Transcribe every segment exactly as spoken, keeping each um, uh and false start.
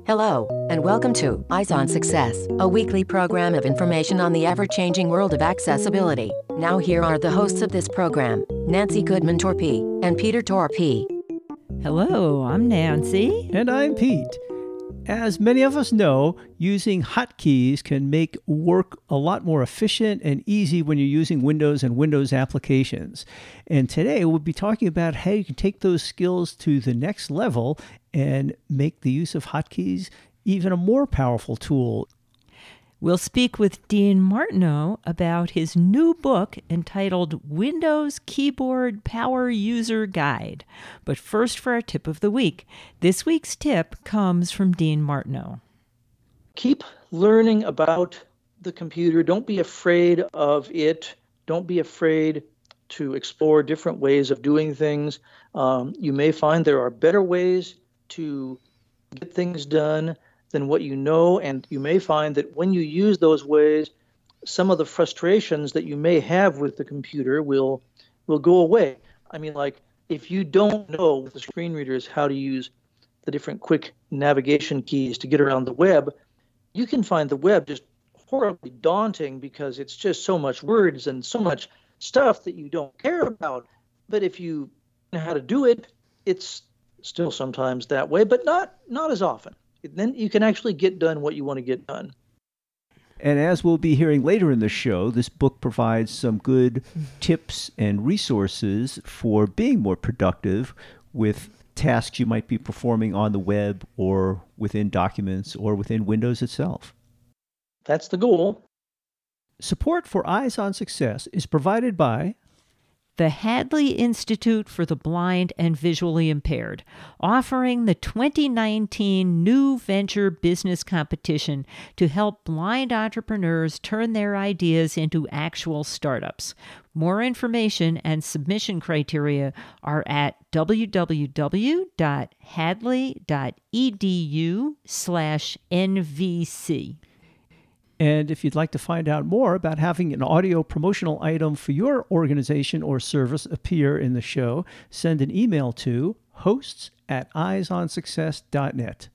Hello, and welcome to Eyes on Success, a weekly program of information on the ever-changing world of accessibility. Now here are the hosts of this program, Nancy Goodman-Torpey and Peter Torpey. Hello, I'm Nancy. And I'm Pete. As many of us know, using hotkeys can make work a lot more efficient and easy when you're using Windows and Windows applications. And today we'll be talking about how you can take those skills to the next level and make the use of hotkeys even a more powerful tool. We'll speak with Dean Martineau about his new book entitled Windows Keyboard Power User Guide. But first for our tip of the week. This week's tip comes from Dean Martineau. Keep learning about the computer. Don't be afraid of it. Don't be afraid to explore different ways of doing things. Um, you may find there are better ways to get things done than what you know, and you may find that when you use those ways, some of the frustrations that you may have with the computer will will go away. I mean, like, if you don't know with the screen readers how to use the different quick navigation keys to get around the web, you can find the web just horribly daunting because it's just so much words and so much stuff that you don't care about. But if you know how to do it, it's still sometimes that way, but not not as often. Then you can actually get done what you want to get done. And as we'll be hearing later in the show, this book provides some good tips and resources for being more productive with tasks you might be performing on the web or within documents or within Windows itself. That's the goal. Support for Eyes on Success is provided by the Hadley Institute for the Blind and Visually Impaired, offering the twenty nineteen New Venture Business Competition to help blind entrepreneurs turn their ideas into actual startups. More information and submission criteria are at www.hadley.edu slash NVC. And if you'd like to find out more about having an audio promotional item for your organization or service appear in the show, send an email to hosts at eyes on success dot net.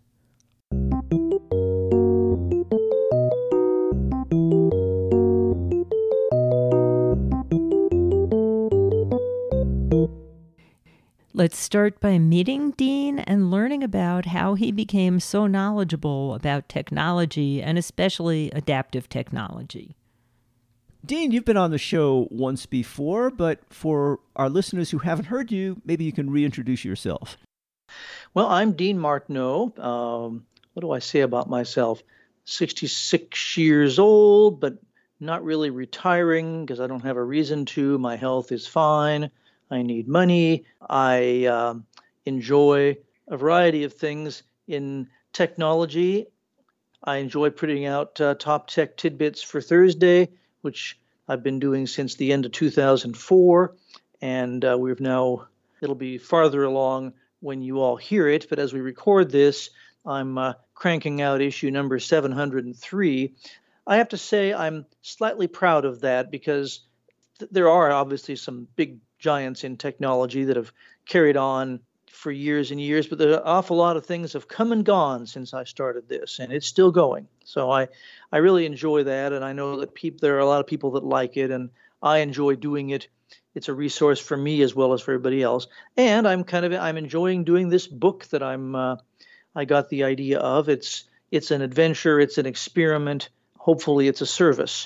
Let's start by meeting Dean and learning about how he became so knowledgeable about technology and especially adaptive technology. Dean, you've been on the show once before, but for our listeners who haven't heard you, maybe you can reintroduce yourself. Well, I'm Dean Martineau. Um, what do I say about myself? sixty-six years old, but not really retiring because I don't have a reason to. My health is fine. I need money. I uh, enjoy a variety of things in technology. I enjoy putting out uh, Top Tech Tidbits for Thursday, which I've been doing since the end of two thousand four. And uh, we've now, it'll be farther along when you all hear it. But as we record this, I'm uh, cranking out issue number seven hundred three. I have to say I'm slightly proud of that because th- there are obviously some big giants in technology that have carried on for years and years, but there's an awful lot of things have come and gone since I started this, and it's still going. So I, I really enjoy that, and I know that people, there are a lot of people that like it, and I enjoy doing it. It's a resource for me as well as for everybody else, and I'm kind of I'm enjoying doing this book that I'm uh, I got the idea of. It's it's an adventure, it's an experiment. Hopefully, it's a service.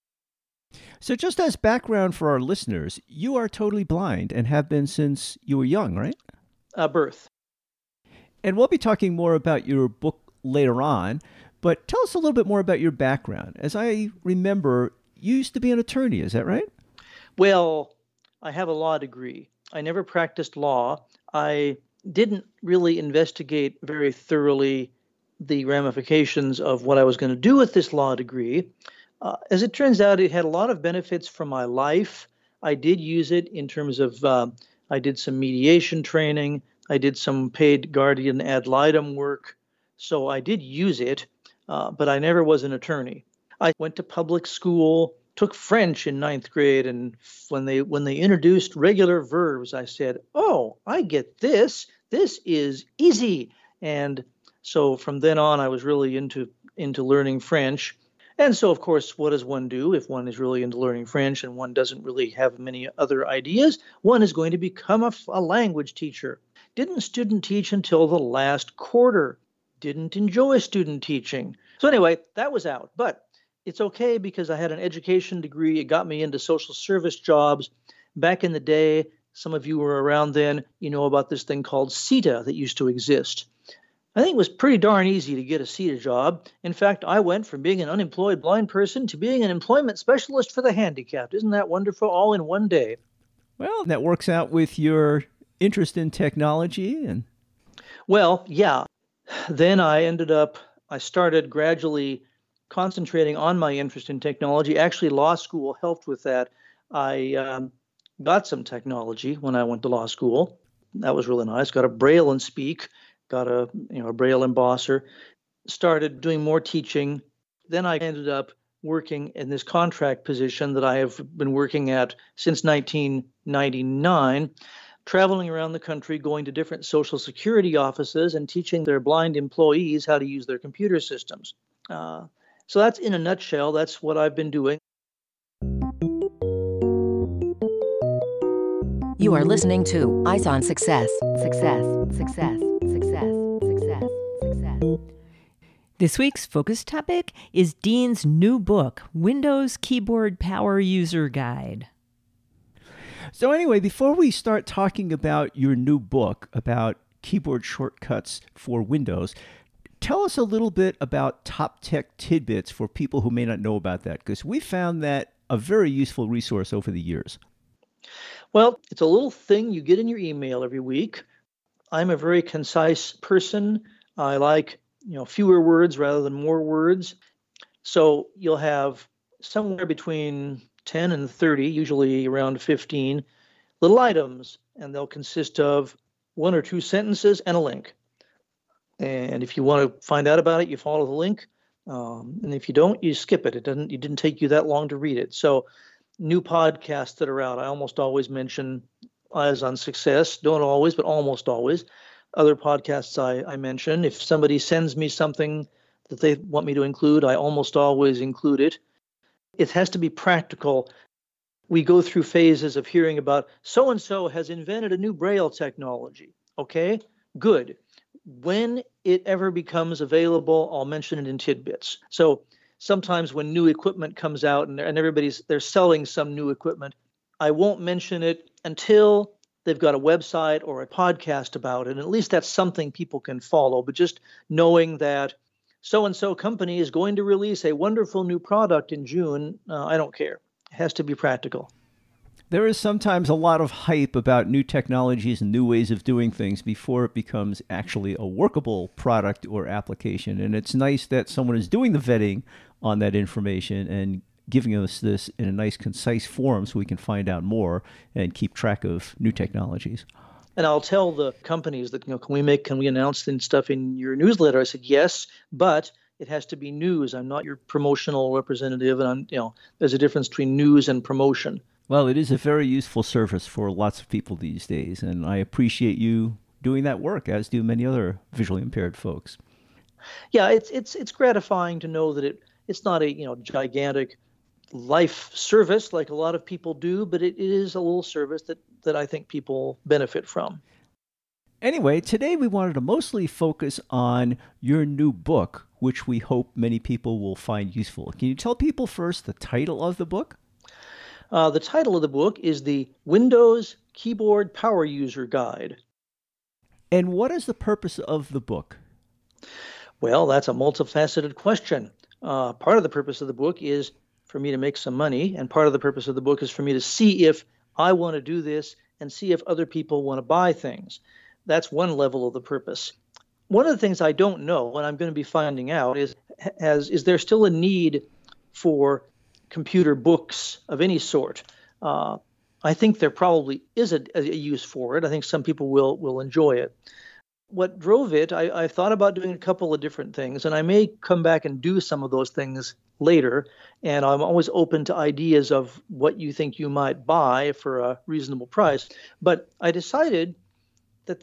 So just as background for our listeners, you are totally blind and have been since you were young, right? Uh, birth. And we'll be talking more about your book later on, but tell us a little bit more about your background. As I remember, you used to be an attorney, is that right? Well, I have a law degree. I never practiced law. I didn't really investigate very thoroughly the ramifications of what I was going to do with this law degree. Uh, as it turns out, it had a lot of benefits for my life. I did use it in terms of, uh, I did some mediation training. I did some paid guardian ad litem work. So I did use it, uh, but I never was an attorney. I went to public school, took French in ninth grade, and when they when they introduced regular verbs, I said, oh, I get this. This is easy. And So from then on, I was really into into learning French. And so, of course, what does one do if one is really into learning French and one doesn't really have many other ideas? One is going to become a, a language teacher. Didn't student teach until the last quarter. Didn't enjoy student teaching. So anyway, that was out. But it's okay because I had an education degree. It got me into social service jobs. Back in the day, some of you were around then, you know about this thing called CETA that used to exist. I think it was pretty darn easy to get a CETA job. In fact, I went from being an unemployed blind person to being an employment specialist for the handicapped. Isn't that wonderful? All in one day. Well, that works out with your interest in technology. And well, yeah. Then I ended up, I started gradually concentrating on my interest in technology. Actually, law school helped with that. I um, got some technology when I went to law school. That was really nice. Got a Braille and Speak. Got a you know a Braille embosser, started doing more teaching. Then I ended up working in this contract position that I have been working at since nineteen ninety-nine, traveling around the country, going to different Social Security offices and teaching their blind employees how to use their computer systems. Uh, so that's in a nutshell, that's what I've been doing. You are listening to Eyes on Success. Success, success, success, success, success. This week's focus topic is Dean's new book, Windows Keyboard Power User Guide. So anyway, before we start talking about your new book about keyboard shortcuts for Windows, tell us a little bit about Top Tech Tidbits for people who may not know about that, because we found that a very useful resource over the years. Well, it's a little thing you get in your email every week. I'm a very concise person. I like, you know, fewer words rather than more words. So you'll have somewhere between ten and thirty, usually around fifteen, little items, and they'll consist of one or two sentences and a link. And if you want to find out about it, you follow the link. Um, and if you don't, you skip it. It doesn't. It didn't take you that long to read it. So new podcasts that are out, I almost always mention Eyes on Success. Don't always, but almost always. Other podcasts I, I mention. If somebody sends me something that they want me to include, I almost always include it. It has to be practical. We go through phases of hearing about so-and-so has invented a new Braille technology. Okay, good. When it ever becomes available, I'll mention it in tidbits. So sometimes when new equipment comes out and, and everybody's they're selling some new equipment, I won't mention it until they've got a website or a podcast about it. And at least that's something people can follow. But just knowing that so-and-so company is going to release a wonderful new product in June, uh, I don't care. It has to be practical. There is sometimes a lot of hype about new technologies and new ways of doing things before it becomes actually a workable product or application. And it's nice that someone is doing the vetting on that information and giving us this in a nice, concise form so we can find out more and keep track of new technologies. And I'll tell the companies that, you know, can we make, can we announce and stuff in your newsletter? I said, yes, but it has to be news. I'm not your promotional representative. And I'm, you know, there's a difference between news and promotion. Well, it is a very useful service for lots of people these days, and I appreciate you doing that work, as do many other visually impaired folks. Yeah, it's it's it's gratifying to know that it it's not a, you know, gigantic life service like a lot of people do, but it, it is a little service that, that I think people benefit from. Anyway, today we wanted to mostly focus on your new book, which we hope many people will find useful. Can you tell people first the title of the book? Uh, the title of the book is the Windows Keyboard Power User Guide. And what is the purpose of the book? Well, that's a multifaceted question. Uh, part of the purpose of the book is for me to make some money, and part of the purpose of the book is for me to see if I want to do this and see if other people want to buy things. That's one level of the purpose. One of the things I don't know, and I'm going to be finding out, is has is there still a need for computer books of any sort? Uh, I think there probably is a, a use for it. I think some people will will enjoy it. What drove it, I, I thought about doing a couple of different things, and I may come back and do some of those things later. And I'm always open to ideas of what you think you might buy for a reasonable price. But I decided that this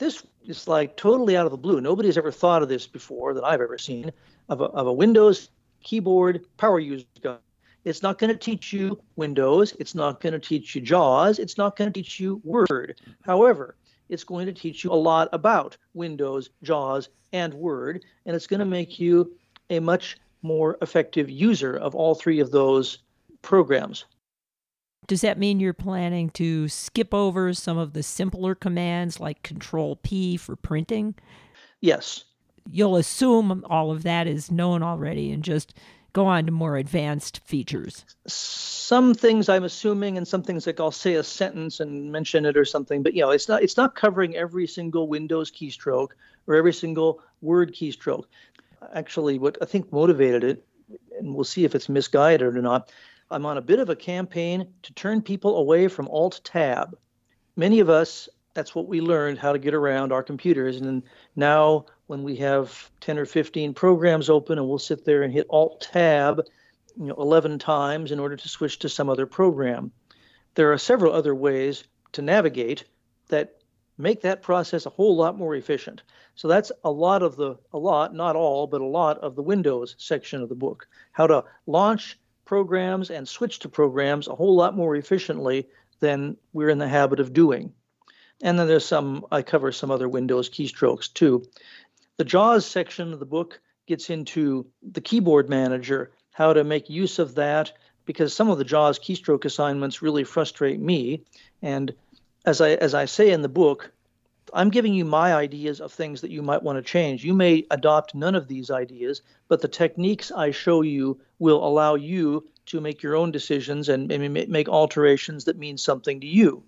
It's like totally out of the blue. Nobody's ever thought of this before that I've ever seen, of a, of a Windows keyboard power user guide. It's not going to teach you Windows. It's not going to teach you JAWS. It's not going to teach you Word. However, it's going to teach you a lot about Windows, JAWS, and Word, and it's going to make you a much more effective user of all three of those programs. Does that mean you're planning to skip over some of the simpler commands like Control P for printing? Yes. You'll assume all of that is known already and just go on to more advanced features. Some things I'm assuming, and some things like I'll say a sentence and mention it or something, but you know, it's not it's not covering every single Windows keystroke or every single Word keystroke. Actually, what I think motivated it, and we'll see if it's misguided or not, I'm on a bit of a campaign to turn people away from Alt-Tab. Many of us, that's what we learned, how to get around our computers. And then now when we have ten or fifteen programs open and we'll sit there and hit Alt-Tab, you know, eleven times in order to switch to some other program. There are several other ways to navigate that make that process a whole lot more efficient. So that's a lot of the, a lot, not all, but a lot of the Windows section of the book. How to launch programs and switch to programs a whole lot more efficiently than we're in the habit of doing. And then there's some, I cover some other Windows keystrokes too. The JAWS section of the book gets into the keyboard manager, how to make use of that, because some of the JAWS keystroke assignments really frustrate me. And as I as I say in the book, I'm giving you my ideas of things that you might want to change. You may adopt none of these ideas, but the techniques I show you will allow you to make your own decisions and, and make alterations that mean something to you.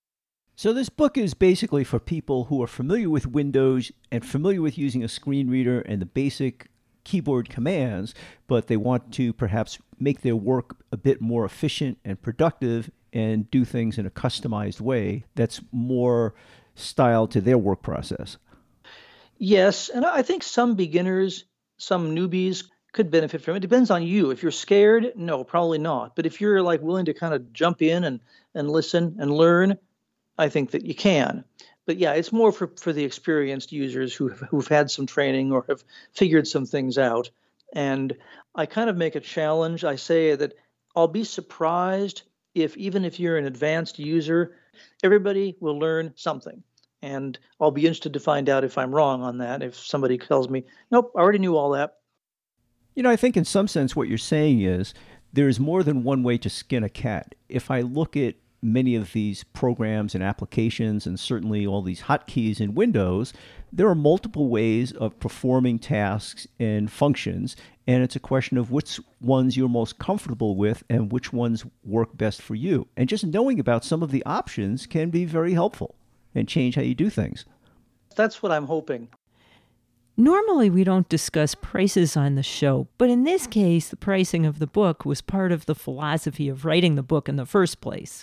So this book is basically for people who are familiar with Windows and familiar with using a screen reader and the basic keyboard commands, but they want to perhaps make their work a bit more efficient and productive and do things in a customized way that's more styled to their work process. Yes, and I think some beginners, some newbies could benefit from it. It depends on you. If you're scared, no, probably not. But if you're like willing to kind of jump in and, and listen and learn, I think that you can. But yeah, it's more for, for the experienced users who have, who've had some training or have figured some things out. And I kind of make a challenge. I say that I'll be surprised if even if you're an advanced user, everybody will learn something. And I'll be interested to find out if I'm wrong on that. If somebody tells me, nope, I already knew all that. You know, I think in some sense what you're saying is there's more than one way to skin a cat. If I look at many of these programs and applications, and certainly all these hotkeys in Windows, there are multiple ways of performing tasks and functions, and it's a question of which ones you're most comfortable with and which ones work best for you. And just knowing about some of the options can be very helpful and change how you do things. That's what I'm hoping. Normally, we don't discuss prices on the show, but in this case, the pricing of the book was part of the philosophy of writing the book in the first place.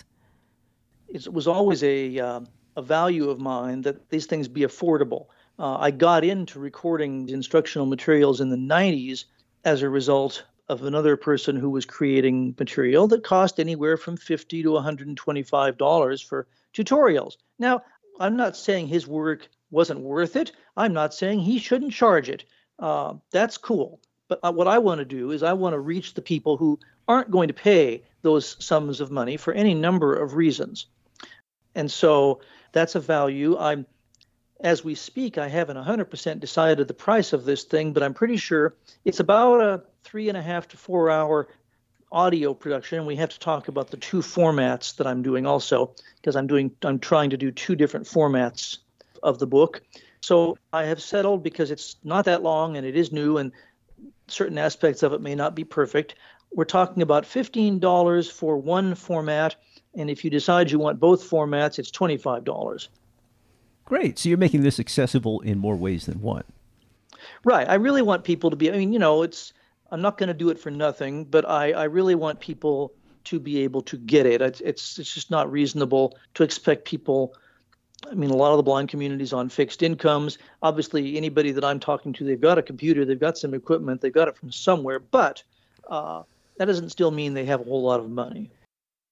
It was always a, uh, a value of mine that these things be affordable. Uh, I got into recording instructional materials in the nineties as a result of another person who was creating material that cost anywhere from fifty dollars to one hundred twenty-five dollars for tutorials. Now, I'm not saying his work wasn't worth it. I'm not saying he shouldn't charge it. Uh, that's cool. But uh, what I want to do is I want to reach the people who aren't going to pay those sums of money for any number of reasons. And so that's a value. I'm, as we speak, I haven't one hundred percent decided the price of this thing, but I'm pretty sure it's about a three and a half to four hour audio production. And we have to talk about the two formats that I'm doing also, because I'm doing, I'm trying to do two different formats of the book. So I have settled, because it's not that long and it is new and certain aspects of it may not be perfect. We're talking about fifteen dollars for one format. And if you decide you want both formats, it's twenty-five dollars. Great. So you're making this accessible in more ways than one. Right. I really want people to be, I mean, you know, it's, I'm not going to do it for nothing, but I, I really want people to be able to get it. It's, it's, it's just not reasonable to expect people. I mean, a lot of the blind community is on fixed incomes. Obviously, anybody that I'm talking to, they've got a computer, they've got some equipment, they've got it from somewhere, but uh, that doesn't still mean they have a whole lot of money.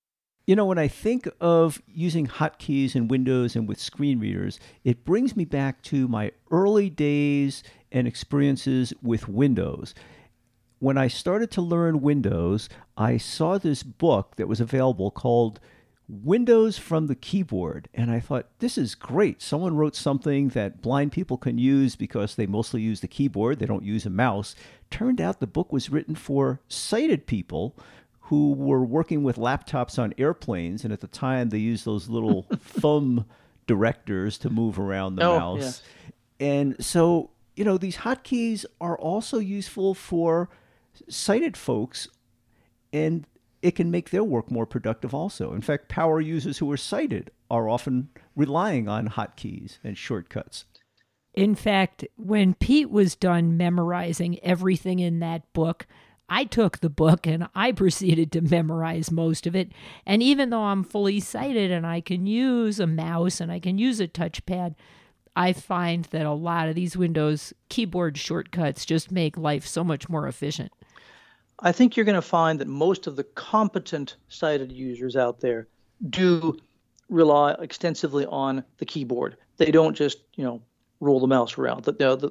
You know, when I think of using hotkeys in Windows and with screen readers, it brings me back to my early days and experiences with Windows. When I started to learn Windows, I saw this book that was available called Windows from the Keyboard. And I thought, this is great. Someone wrote something that blind people can use because they mostly use the keyboard. They don't use a mouse. Turned out the book was written for sighted people who were working with laptops on airplanes. And at the time, they used those little thumb directors to move around the Oh, mouse. yeah. And so, you know, these hotkeys are also useful for sighted folks, and it can make their work more productive also. In fact, power users who are sighted are often relying on hotkeys and shortcuts. In fact, when Pete was done memorizing everything in that book, I took the book and I proceeded to memorize most of it. And even though I'm fully sighted and I can use a mouse and I can use a touchpad, I find that a lot of these Windows keyboard shortcuts just make life so much more efficient. I think you're going to find that most of the competent sighted users out there do rely extensively on the keyboard. They don't just, you know, roll the mouse around.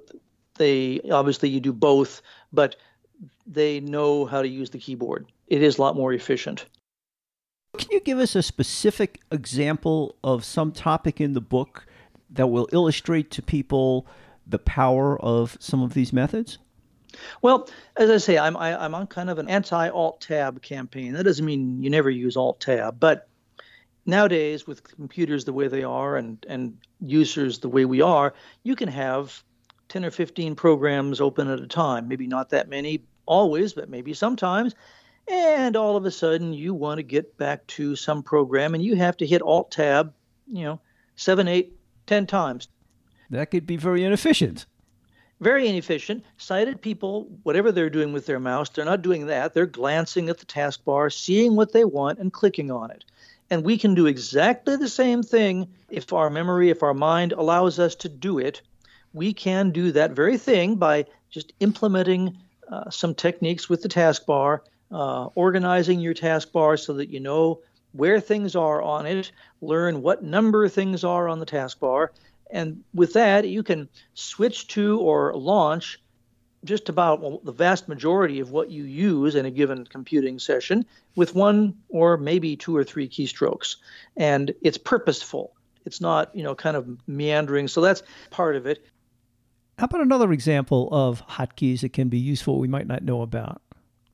They obviously you do both, but they know how to use the keyboard. It is a lot more efficient. Can you give us a specific example of some topic in the book that will illustrate to people the power of some of these methods? Well, as I say, I'm I, I'm on kind of an anti-Alt-Tab campaign. That doesn't mean you never use Alt-Tab, but nowadays with computers the way they are and, and users the way we are, you can have ten or fifteen programs open at a time. Maybe not that many always, but maybe sometimes. And all of a sudden you want to get back to some program and you have to hit Alt-Tab, you know, seven, eight, ten times. That could be very inefficient. Very inefficient. Sighted people, whatever they're doing with their mouse, they're not doing that. They're glancing at the taskbar, seeing what they want, and clicking on it. And we can do exactly the same thing if our memory, if our mind allows us to do it. We can do that very thing by just implementing uh, some techniques with the taskbar, uh, organizing your taskbar so that you know where things are on it, learn what number things are on the taskbar. And with that, you can switch to or launch just about well, the vast majority of what you use in a given computing session with one or maybe two or three keystrokes. And it's purposeful. It's not, you know, kind of meandering. So that's part of it. How about another example of hotkeys that can be useful we might not know about?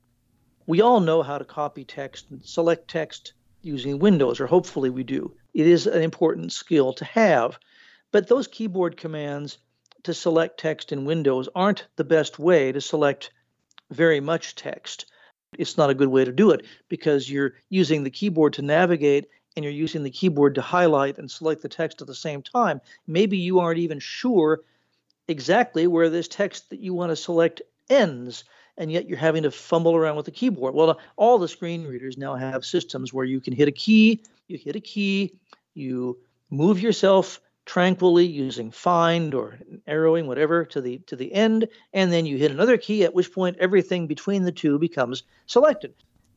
We all know how to copy text and select text using Windows, or hopefully we do. It is an important skill to have. But those keyboard commands to select text in Windows aren't the best way to select very much text. It's not a good way to do it because you're using the keyboard to navigate and you're using the keyboard to highlight and select the text at the same time. Maybe you aren't even sure exactly where this text that you want to select ends, and yet you're having to fumble around with the keyboard. Well, all the screen readers now have systems where you can hit a key, you hit a key, you move yourself tranquilly using find or arrowing, whatever, to the to the end, and then you hit another key, at which point everything between the two becomes selected.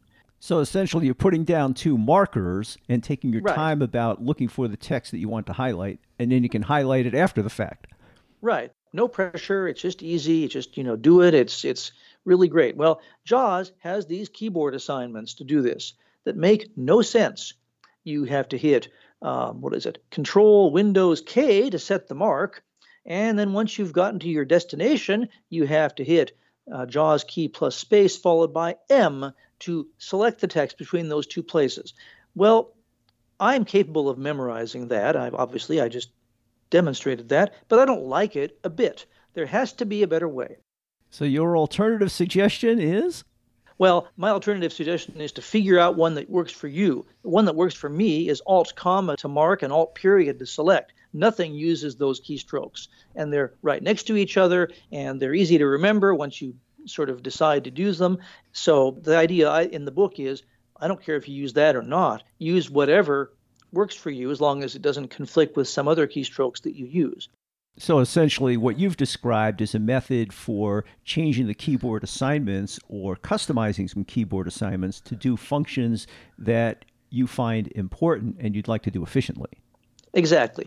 So essentially you're putting down two markers and taking your Right. time about looking for the text that you want to highlight, and then you can highlight it after the fact. Right. No pressure. It's just easy. It's just, you know, do it. It's it's really great. Well, JAWS has these keyboard assignments to do this that make no sense. You have to hit Um, what is it? Control Windows K to set the mark. And then once you've gotten to your destination, you have to hit uh, JAWS key plus space followed by M to select the text between those two places. Well, I'm capable of memorizing that. I've obviously, I just demonstrated that, but I don't like it a bit. There has to be a better way. So your alternative suggestion is? Well, my alternative suggestion is to figure out one that works for you. The one that works for me is Alt comma to mark and Alt period to select. Nothing uses those keystrokes, and they're right next to each other, and they're easy to remember once you sort of decide to use them. So the idea I, in the book is, I don't care if you use that or not. Use whatever works for you as long as it doesn't conflict with some other keystrokes that you use. So essentially what you've described is a method for changing the keyboard assignments or customizing some keyboard assignments to do functions that you find important and you'd like to do efficiently. Exactly.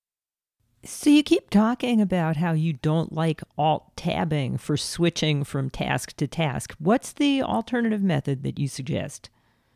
So you keep talking about how you don't like alt-tabbing for switching from task to task. What's the alternative method that you suggest?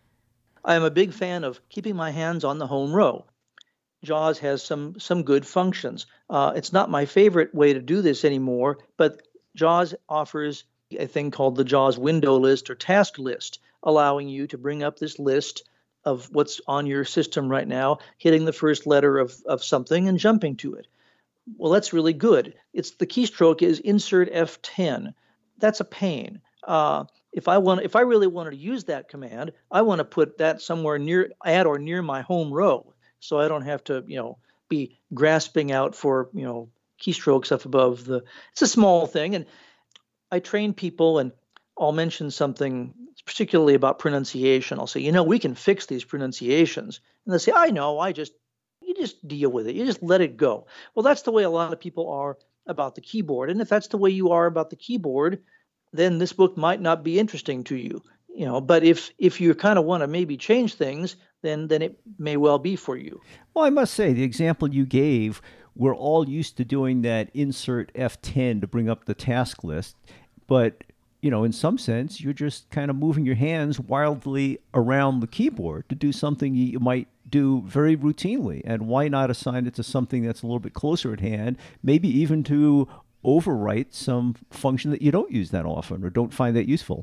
I am a big fan of keeping my hands on the home row. JAWS has some some good functions. Uh, it's not my favorite way to do this anymore, but JAWS offers a thing called the JAWS window list or task list, allowing you to bring up this list of what's on your system right now, hitting the first letter of, of something and jumping to it. Well, that's really good. It's the keystroke is insert F ten. That's a pain. Uh, if I want, if I really wanted to use that command, I want to put that somewhere near, at or near my home row, so I don't have to, you know, be grasping out for, you know, keystrokes up above the. It's a small thing, and I train people, and I'll mention something particularly about pronunciation. I'll say, you know, we can fix these pronunciations, and they say, I know, I just. You just deal with it. You just let it go. Well, that's the way a lot of people are about the keyboard. And if that's the way you are about the keyboard, then this book might not be interesting to you. You know, but if if you kind of want to maybe change things, then then it may well be for you. Well, I must say, the example you gave, we're all used to doing that insert F ten to bring up the task list. But, you know, in some sense, you're just kind of moving your hands wildly around the keyboard to do something you might do very routinely. And why not assign it to something that's a little bit closer at hand, maybe even to overwrite some function that you don't use that often or don't find that useful?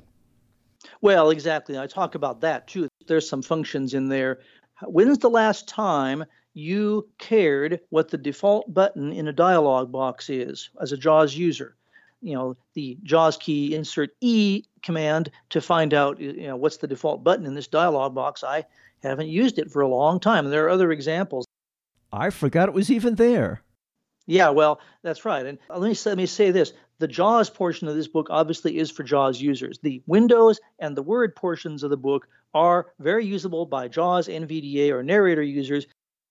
Well, exactly. I talk about that too. There's some functions in there. When's the last time you cared what the default button in a dialog box is as a JAWS user? You know, the JAWS key insert E command to find out, you know, what's the default button in this dialog box. I haven't used it for a long time. And there are other examples. I forgot it was even there. Yeah, well, that's right. And let me, let me say this. The JAWS portion of this book obviously is for JAWS users. The Windows and the Word portions of the book are very usable by JAWS, N V D A, or narrator users.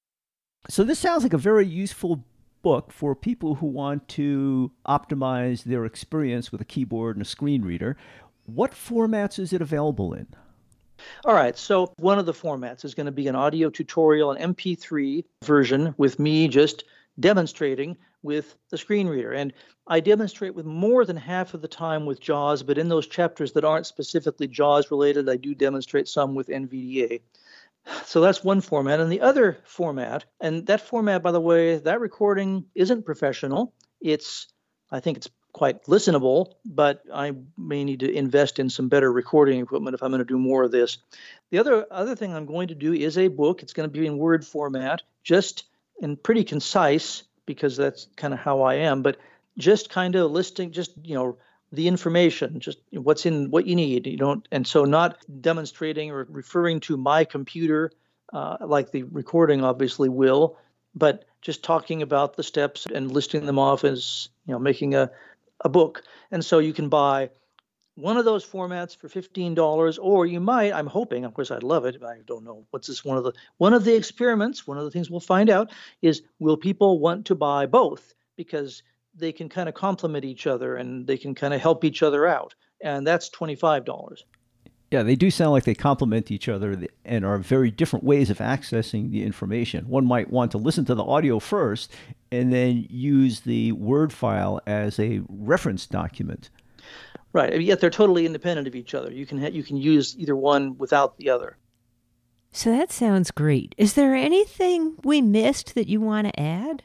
So this sounds like a very useful book for people who want to optimize their experience with a keyboard and a screen reader. What formats is it available in? All right, so one of the formats is going to be an audio tutorial, an M P three version with me just demonstrating with the screen reader. And I demonstrate with more than half of the time with JAWS, but in those chapters that aren't specifically JAWS related, I do demonstrate some with N V D A. So that's one format. And the other format, and that format, by the way, that recording isn't professional. It's, I think it's quite listenable, but I may need to invest in some better recording equipment if I'm going to do more of this. The other other thing I'm going to do is a book. It's going to be in Word format, just and pretty concise, because that's kind of how I am, but just kind of listing, just, you know, the information, just what's in what you need, you don't, and so not demonstrating or referring to my computer uh, like the recording obviously will, but just talking about the steps and listing them off as, you know, making a, a book. And so you can buy one of those formats for fifteen dollars, or you might, I'm hoping, of course I'd love it, I don't know, what's this, one of the, one of the experiments, one of the things we'll find out is, will people want to buy both? Because they can kind of complement each other and they can kind of help each other out. And that's twenty-five dollars. Yeah, they do sound like they complement each other and are very different ways of accessing the information. One might want to listen to the audio first and then use the Word file as a reference document. Right, and yet they're totally independent of each other. You can ha- you can use either one without the other. So that sounds great. Is there anything we missed that you want to add?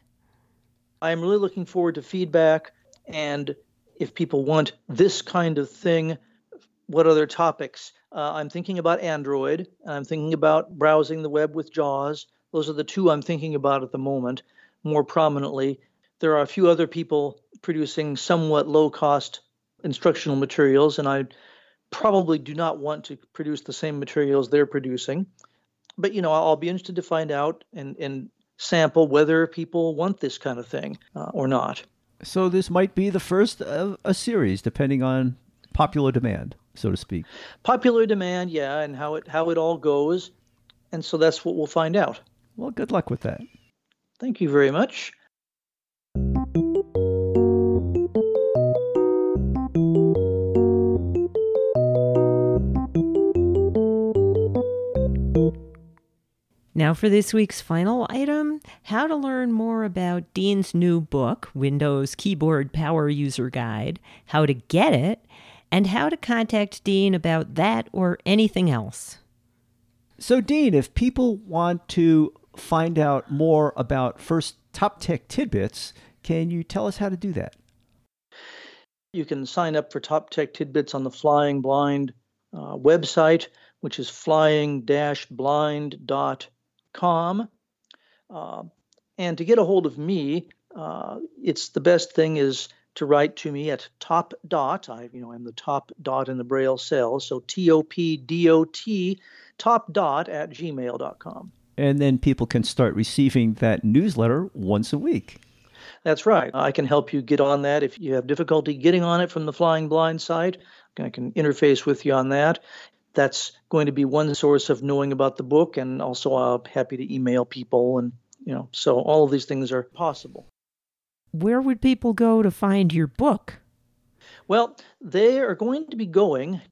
I'm really looking forward to feedback, and if people want this kind of thing, what other topics? Uh, I'm thinking about Android, and I'm thinking about browsing the web with JAWS. Those are the two I'm thinking about at the moment more prominently. There are a few other people producing somewhat low-cost instructional materials, and I probably do not want to produce the same materials they're producing. But, you know, I'll be interested to find out and, and sample whether people want this kind of thing uh, or not. So this might be the first of a series, depending on popular demand, so to speak. Popular demand, yeah, and how it how it all goes. And so that's what we'll find out. Well, good luck with that. Thank you very much. Now for this week's final item, how to learn more about Dean's new book, Windows Keyboard Power User Guide, how to get it, and how to contact Dean about that or anything else. So, Dean, if people want to find out more about First Top Tech Tidbits, can you tell us how to do that? You can sign up for Top Tech Tidbits on the Flying Blind uh, website, which is flying dash blind dot com. Uh, and to get a hold of me, uh, it's the best thing is to write to me at top dot. I, you know, I'm the top dot in the Braille cells, so T O P D O T, top dot at gmail dot com. And then people can start receiving that newsletter once a week. That's right. I can help you get on that. If you have difficulty getting on it from the Flying Blind site, I can interface with you on that. That's going to be one source of knowing about the book, and also I'm happy to email people, and you know, so all of these things are possible. Where would people go to find your book? Well, they are going to be going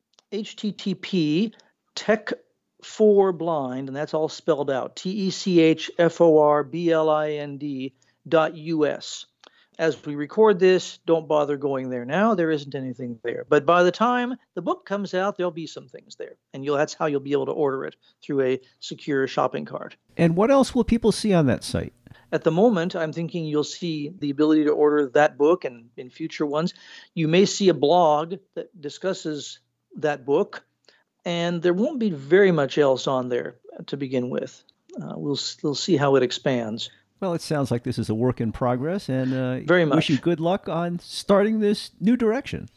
H T T P tech for blind, and that's all spelled out, T E C H F O R B L I N D dot U S. As we record this, don't bother going there now. There isn't anything there. But by the time the book comes out, there'll be some things there. And you'll, that's how you'll be able to order it, through a secure shopping cart. And what else will people see on that site? At the moment, I'm thinking you'll see the ability to order that book, and in future ones, you may see a blog that discusses that book. And there won't be very much else on there to begin with. Uh, we'll, we'll see how it expands. Well, it sounds like this is a work in progress, and uh, very much. Wish you good luck on starting this new direction.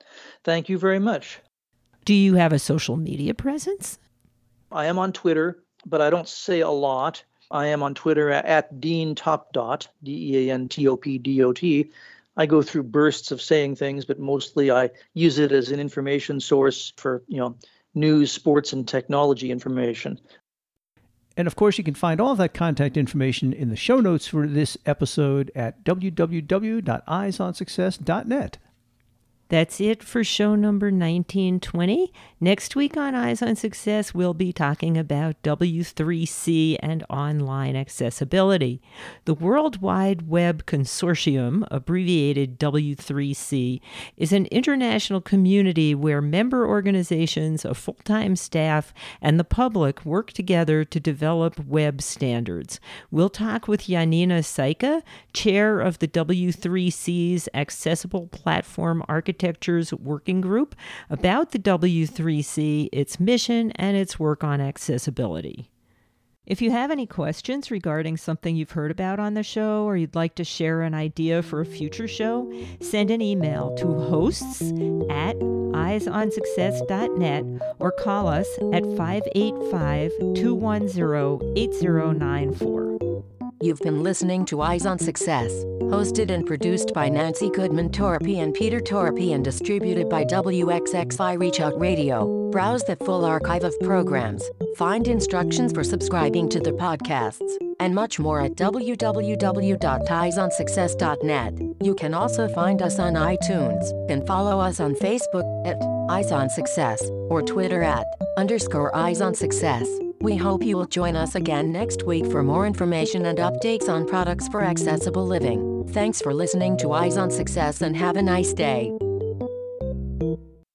Thank you very much. Do you have a social media presence? I am on Twitter, but I don't say a lot. I am on Twitter at, at Dean Topdot, D E A N T O P D O T. I go through bursts of saying things, but mostly I use it as an information source for, you know, news, sports, and technology information. And of course, you can find all of that contact information in the show notes for this episode at w w w dot eyes on success dot net. That's it for show number nineteen twenty. Next week on Eyes on Success, we'll be talking about W three C and online accessibility. The World Wide Web Consortium, abbreviated W three C, is an international community where member organizations, a full-time staff, and the public work together to develop web standards. We'll talk with Janina Saika, chair of the W three C's Accessible Platform Architecture Architecture's Working Group, about the W three C, its mission, and its work on accessibility. If you have any questions regarding something you've heard about on the show, or you'd like to share an idea for a future show, send an email to hosts at eyes on success dot net or call us at five eight five, two one zero, eight zero nine four. You've been listening to Eyes on Success, hosted and produced by Nancy Goodman Torpy and Peter Torpy and distributed by W X X I Reach Out Radio. Browse the full archive of programs, find instructions for subscribing to the podcasts, and much more at w w w dot eyes on success dot net. You can also find us on iTunes and follow us on Facebook at Eyes on Success or Twitter at underscore Eyes on Success. We hope you will join us again next week for more information and updates on products for accessible living. Thanks for listening to Eyes on Success and have a nice day.